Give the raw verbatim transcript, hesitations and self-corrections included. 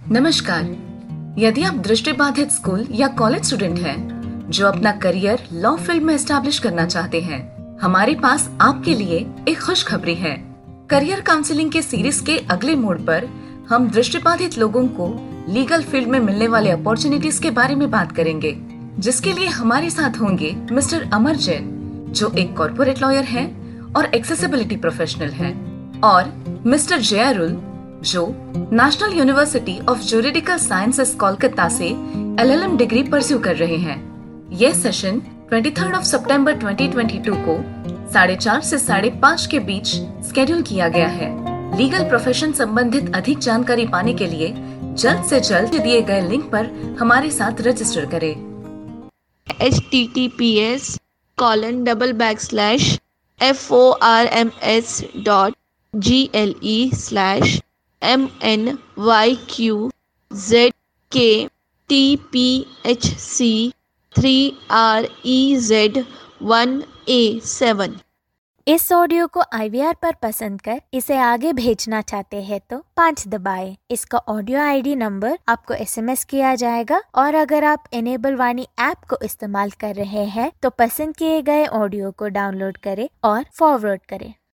नमस्कार। यदि आप दृष्टिबाधित स्कूल या कॉलेज स्टूडेंट हैं जो अपना करियर लॉ फील्ड में एस्टैब्लिश करना चाहते हैं, हमारे पास आपके लिए एक खुशखबरी है। करियर काउंसलिंग के सीरीज के अगले मोड पर हम दृष्टिबाधित लोगों को लीगल फील्ड में मिलने वाले अपॉर्चुनिटीज के बारे में बात करेंगे, जिसके लिए हमारे साथ होंगे मिस्टर अमर जैन, जो एक कॉर्पोरेट लॉयर हैं और एक्सेसिबिलिटी प्रोफेशनल हैं, और मिस्टर जयारुल, जो National University of Juridical Sciences Kolkata से L L M degree pursue कर रहे हैं। यह सेशन तेईस ऑफ सितंबर दो हज़ार बाईस को साढ़े चार से साढ़े पाँच के बीच स्केड्यूल किया गया है। लीगल प्रोफेशन संबंधित अधिक जानकारी पाने के लिए जल्द से जल्द दिए गए लिंक पर हमारे साथ रजिस्टर करें। H T T P S colon double back slash F O R M S dot G L E slash M N Y Q Z K T P H C three R E Z one A seven. इस audio को I we are पर पसंद कर इसे आगे भेजना चाहते हैं तो पाँच दबाएं। इसका ऑडियो आई डी नंबर आपको एस एम एस किया जाएगा, और अगर आप एनेबल वाणी ऐप को इस्तेमाल कर रहे हैं तो पसंद किए गए ऑडियो को डाउनलोड करें और फॉरवर्ड करें।